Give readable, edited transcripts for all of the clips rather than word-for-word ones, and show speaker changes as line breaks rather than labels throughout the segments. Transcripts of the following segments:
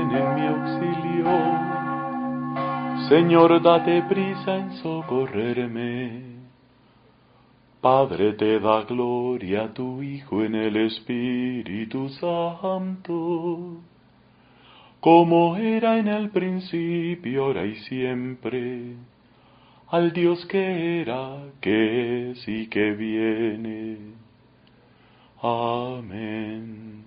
ven en mi auxilio. Señor, date prisa en socorrerme. Padre, te da gloria a tu Hijo en el Espíritu Santo, como era en el principio, ahora y siempre, al Dios que era, que es y que viene. Amén.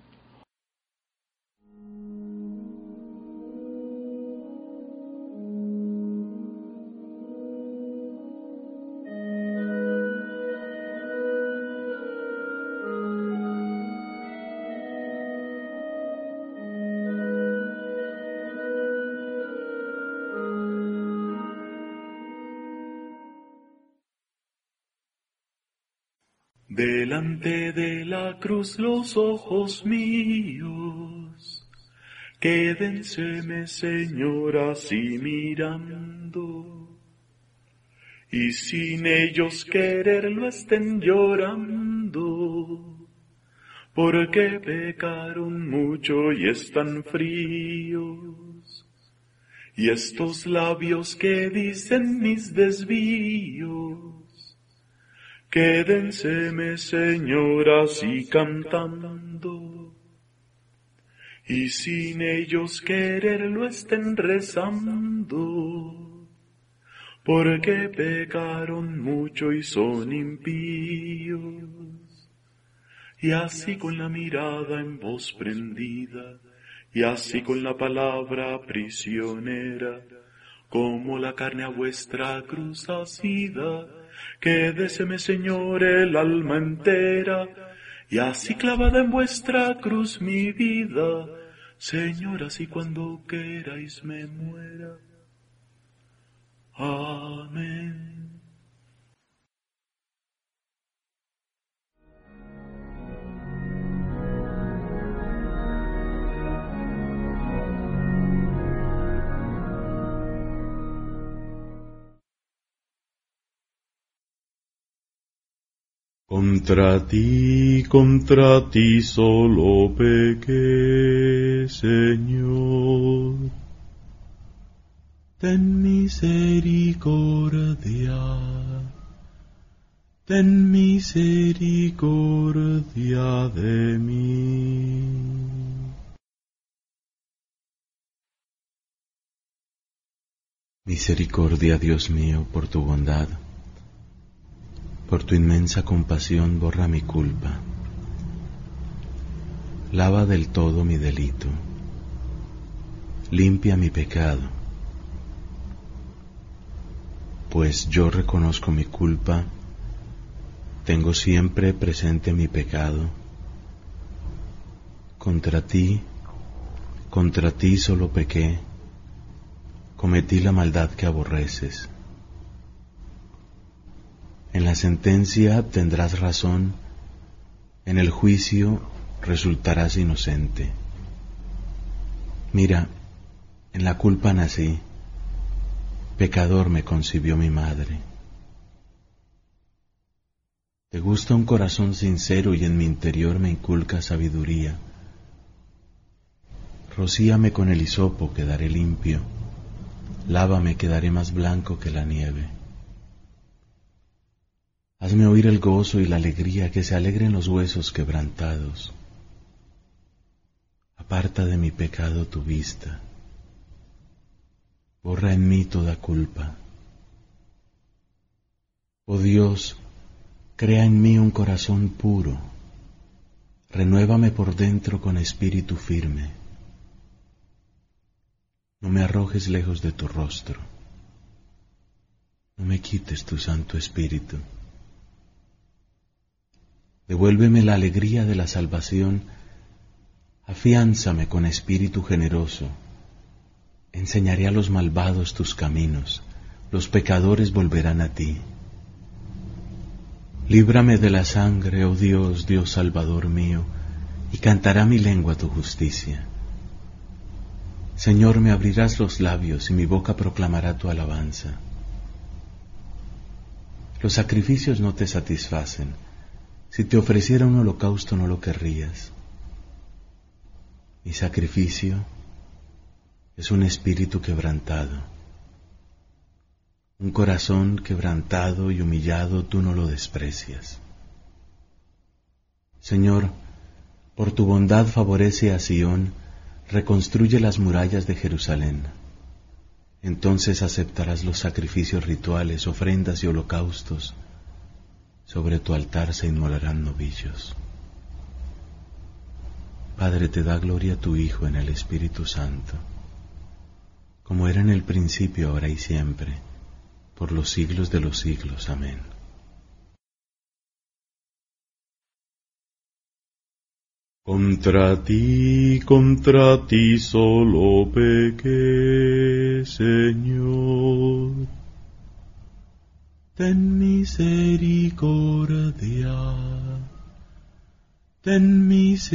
Delante de la cruz los ojos míos, quédenseme, Señor, así mirando, y sin ellos quererlo estén llorando, porque pecaron mucho y están fríos, y estos labios que dicen mis desvíos, quédenseme, Señor, así cantando, y sin ellos quererlo estén rezando, porque pecaron mucho y son impíos. Y así con la mirada en voz prendida, y así con la palabra prisionera, como la carne a vuestra cruz asida, quédeseme, Señor, el alma entera, y así clavada en vuestra cruz mi vida, Señor, así cuando queráis me muera. Amén. Contra ti solo pequé, Señor. Ten misericordia de mí.
Misericordia, Dios mío, por tu bondad. Por tu inmensa compasión borra mi culpa. Lava del todo mi delito. Limpia mi pecado. Pues yo reconozco mi culpa, tengo siempre presente mi pecado. Contra ti solo pequé, cometí la maldad que aborreces. En la sentencia tendrás razón, en el juicio resultarás inocente. Mira, en la culpa nací, pecador me concibió mi madre. Te gusta un corazón sincero y en mi interior me inculca sabiduría. Rocíame con el hisopo, quedaré limpio, lávame, quedaré más blanco que la nieve. Hazme oír el gozo y la alegría, que se alegren los huesos quebrantados. Aparta de mi pecado tu vista, borra en mí toda culpa. Oh Dios, crea en mí un corazón puro, renuévame por dentro con espíritu firme. No me arrojes lejos de tu rostro, no me quites tu Santo Espíritu. Devuélveme la alegría de la salvación, afiánzame con espíritu generoso. Enseñaré a los malvados tus caminos, los pecadores volverán a ti. Líbrame de la sangre, oh Dios, Dios Salvador mío, y cantará mi lengua tu justicia. Señor, me abrirás los labios y mi boca proclamará tu alabanza. Los sacrificios no te satisfacen. Si te ofreciera un holocausto no lo querrías. Mi sacrificio es un espíritu quebrantado. Un corazón quebrantado y humillado tú no lo desprecias. Señor, por tu bondad favorece a Sión, reconstruye las murallas de Jerusalén. Entonces aceptarás los sacrificios rituales, ofrendas y holocaustos. Sobre tu altar se inmolarán novillos. Padre, te da gloria a tu Hijo en el Espíritu Santo, como era en el principio, ahora y siempre, por los siglos de los siglos. Amén.
Contra ti solo pequé, Señor. Ten misericordia, ten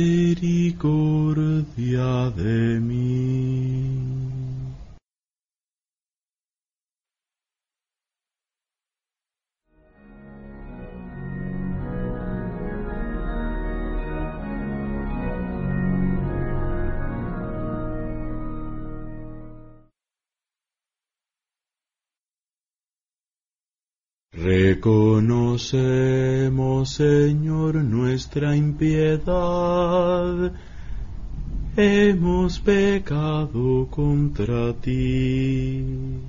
misericordia de mí. Reconocemos, Señor, nuestra impiedad. Hemos pecado contra ti.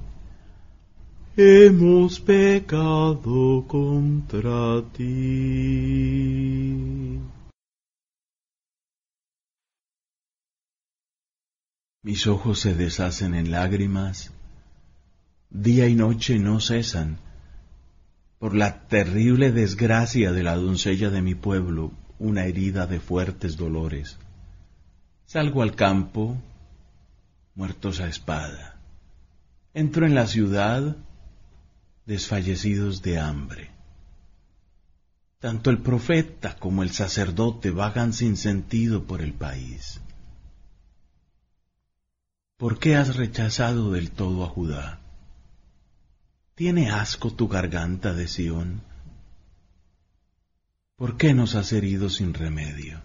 Hemos pecado contra ti.
Mis ojos se deshacen en lágrimas, día y noche no cesan, por la terrible desgracia de la doncella de mi pueblo, una herida de fuertes dolores. Salgo al campo, muertos a espada. Entro en la ciudad, desfallecidos de hambre. Tanto el profeta como el sacerdote vagan sin sentido por el país. ¿Por qué has rechazado del todo a Judá? ¿Tiene asco tu garganta de Sión? ¿Por qué nos has herido sin remedio?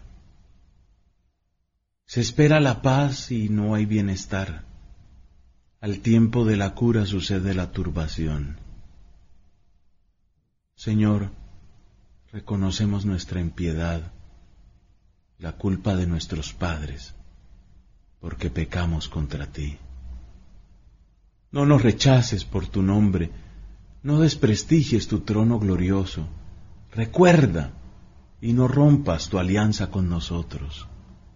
Se espera la paz y no hay bienestar. Al tiempo de la cura sucede la turbación. Señor, reconocemos nuestra impiedad, la culpa de nuestros padres, porque pecamos contra ti. No nos rechaces por tu nombre, no desprestigies tu trono glorioso. Recuerda y no rompas tu alianza con nosotros.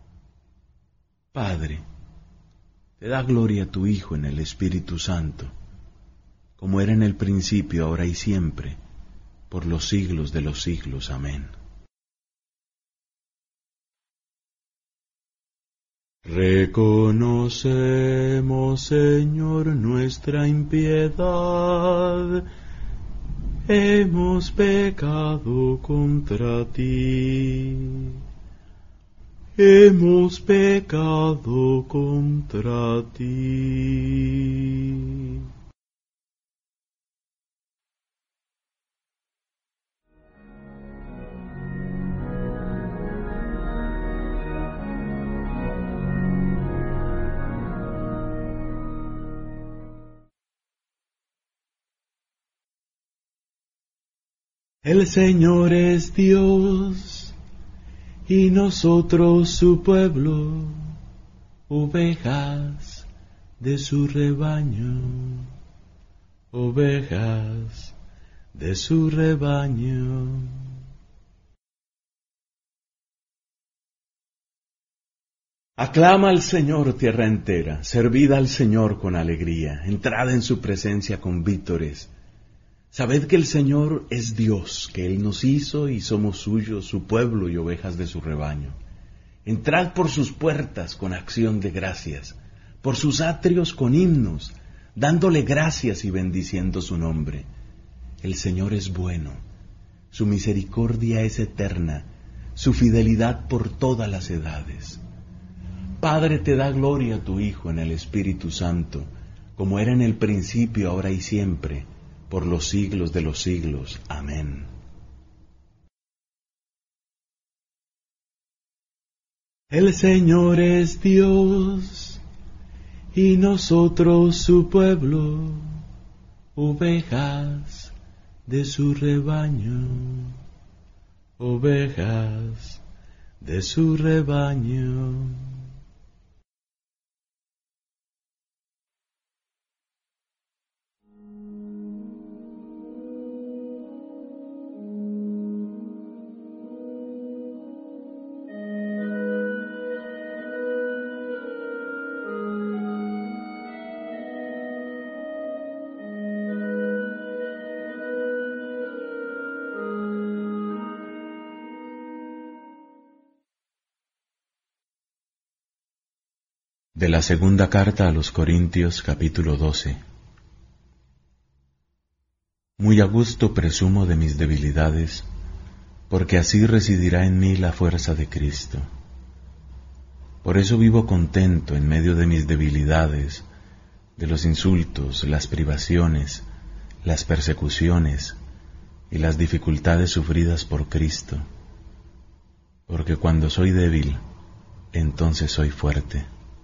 Padre, te da gloria a tu Hijo en el Espíritu Santo, como era en el principio, ahora y siempre, por los siglos de los siglos. Amén.
Reconocemos, Señor, nuestra impiedad. Hemos pecado contra ti. Hemos pecado contra ti. El Señor es Dios, y nosotros su pueblo, ovejas de su rebaño, ovejas de su rebaño.
Aclama al Señor, tierra entera, servid al Señor con alegría, entrad en su presencia con vítores. Sabed que el Señor es Dios, que Él nos hizo y somos suyos, su pueblo y ovejas de su rebaño. Entrad por sus puertas con acción de gracias, por sus atrios con himnos, dándole gracias y bendiciendo su nombre. El Señor es bueno, su misericordia es eterna, su fidelidad por todas las edades. Padre, te da gloria a tu Hijo en el Espíritu Santo, como era en el principio, ahora y siempre, por los siglos de los siglos. Amén.
El Señor es Dios,
y nosotros su pueblo, ovejas de su rebaño, ovejas de su rebaño. De la segunda carta a los Corintios, capítulo 12. Muy a gusto presumo de mis debilidades, porque así residirá en mí la fuerza de Cristo. Por eso vivo contento en medio de mis debilidades, de los insultos, las privaciones, las persecuciones y las dificultades sufridas por Cristo, porque cuando soy débil, entonces soy fuerte.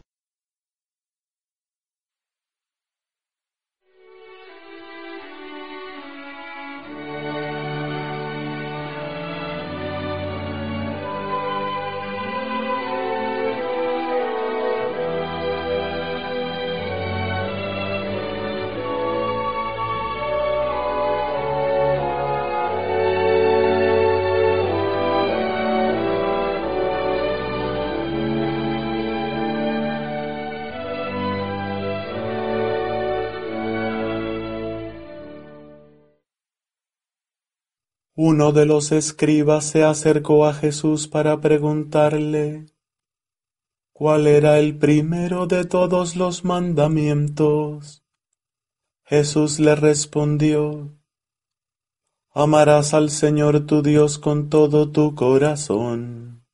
Uno de los escribas se acercó a Jesús para preguntarle cuál era el primero de todos los mandamientos. Jesús le respondió: amarás al Señor tu Dios con todo tu corazón.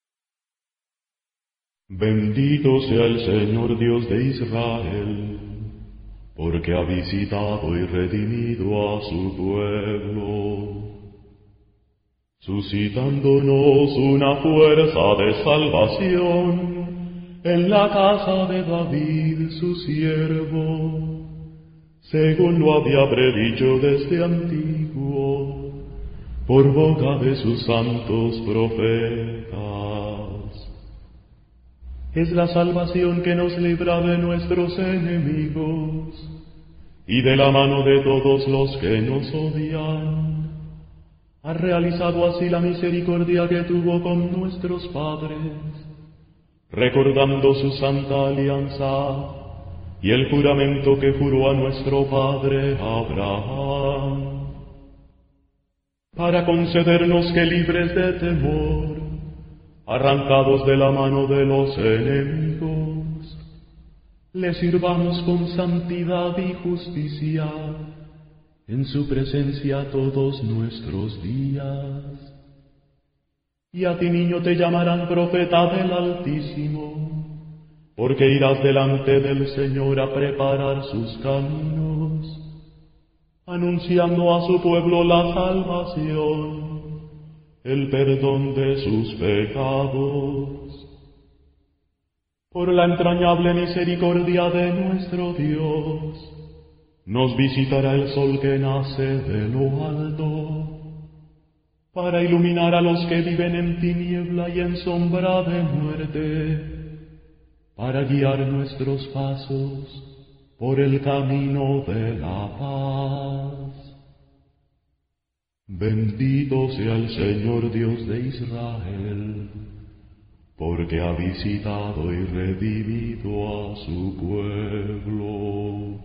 Bendito sea el Señor Dios de Israel, porque ha visitado y redimido a su pueblo, suscitándonos una fuerza de salvación en la casa de David su siervo, según lo había predicho desde antiguo, por boca de sus santos profetas. Es la salvación que nos libra de nuestros enemigos y de la mano de todos los que nos odian. Ha realizado así la misericordia que tuvo con nuestros padres, recordando su santa alianza y el juramento que juró a nuestro padre Abraham, para concedernos que, libres de temor, arrancados de la mano de los enemigos, le sirvamos con santidad y justicia en su presencia todos nuestros días. Y a ti, niño, te llamarán profeta del Altísimo, porque irás delante del Señor a preparar sus caminos, anunciando a su pueblo la salvación, el perdón de sus pecados. Por la entrañable misericordia de nuestro Dios, nos visitará el sol que nace de lo alto, para iluminar a los que viven en tiniebla y en sombra de muerte, para guiar nuestros pasos por el camino de la paz. Bendito sea el Señor Dios de Israel, porque ha visitado y redimido a su pueblo.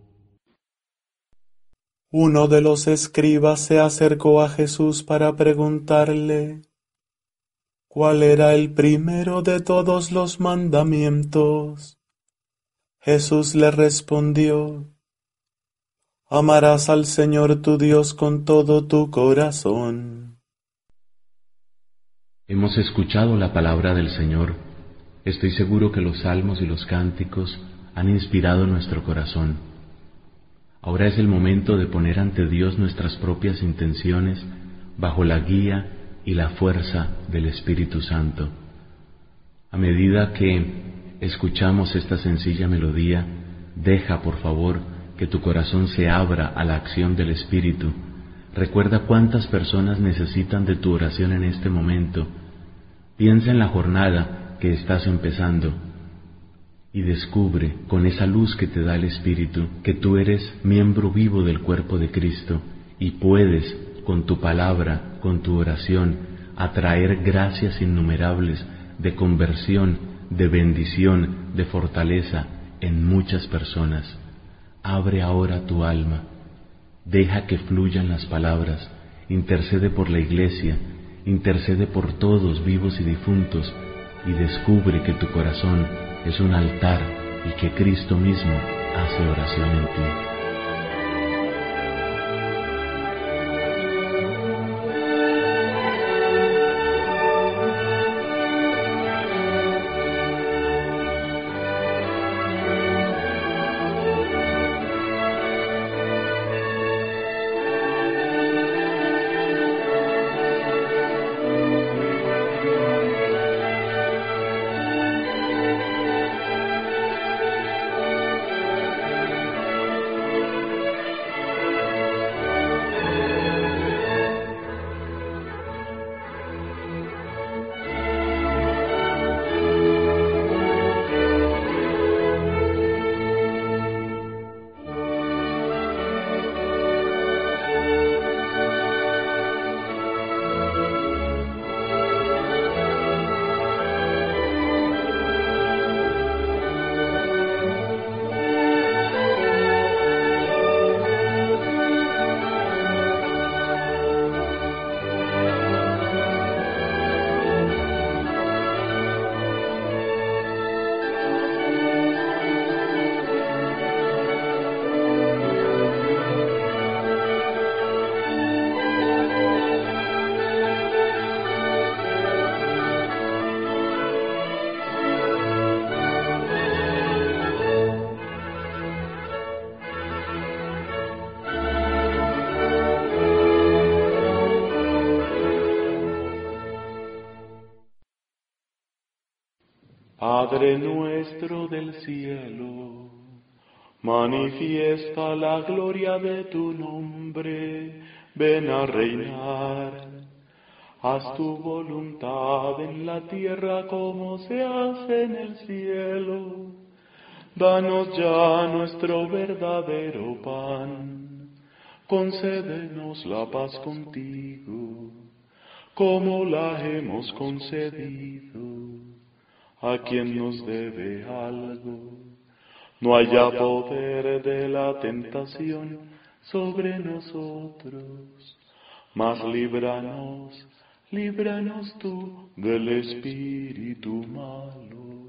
Uno de los escribas se acercó a Jesús para preguntarle cuál era el primero de todos los mandamientos. Jesús le respondió: amarás al Señor tu Dios con todo tu corazón.
Hemos escuchado la palabra del Señor. Estoy seguro que los salmos y los cánticos han inspirado nuestro corazón. Ahora es el momento de poner ante Dios nuestras propias intenciones bajo la guía y la fuerza del Espíritu Santo. A medida que escuchamos esta sencilla melodía, deja, por favor, que tu corazón se abra a la acción del Espíritu. Recuerda cuántas personas necesitan de tu oración en este momento. Piensa en la jornada que estás empezando y descubre, con esa luz que te da el Espíritu, que tú eres miembro vivo del cuerpo de Cristo y puedes, con tu palabra, con tu oración, atraer gracias innumerables de conversión, de bendición, de fortaleza en muchas personas. Abre ahora tu alma, deja que fluyan las palabras, intercede por la Iglesia, intercede por todos vivos y difuntos, y descubre que tu corazón es un altar y que Cristo mismo hace oración en ti.
Padre nuestro del cielo, manifiesta la gloria de tu nombre, ven a reinar. Haz tu voluntad en la tierra como se hace en el cielo. Danos ya nuestro verdadero pan, concédenos la paz contigo, como la hemos concedido a quien nos debe algo. No haya poder de la tentación sobre nosotros, mas líbranos tú del espíritu malo.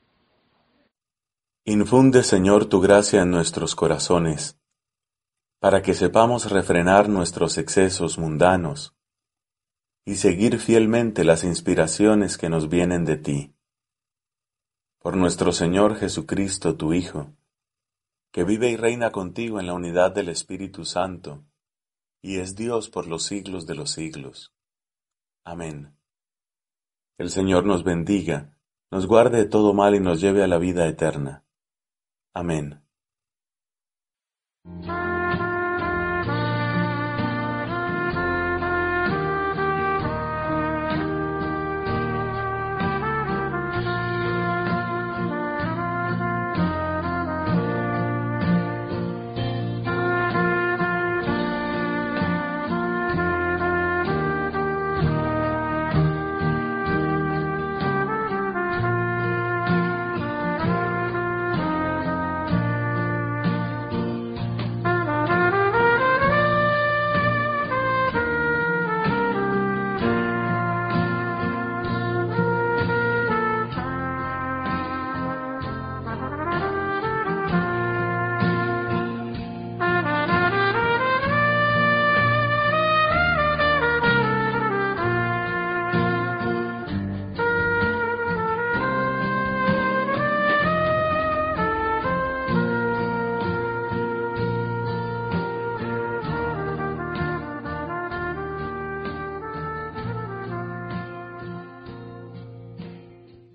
Infunde, Señor, tu gracia en nuestros corazones, para que sepamos refrenar nuestros excesos mundanos y seguir fielmente las inspiraciones que nos vienen de ti. Por nuestro Señor Jesucristo, tu Hijo, que vive y reina contigo en la unidad del Espíritu Santo, y es Dios por los siglos de los siglos. Amén. El Señor nos bendiga, nos guarde de todo mal y nos lleve a la vida eterna. Amén.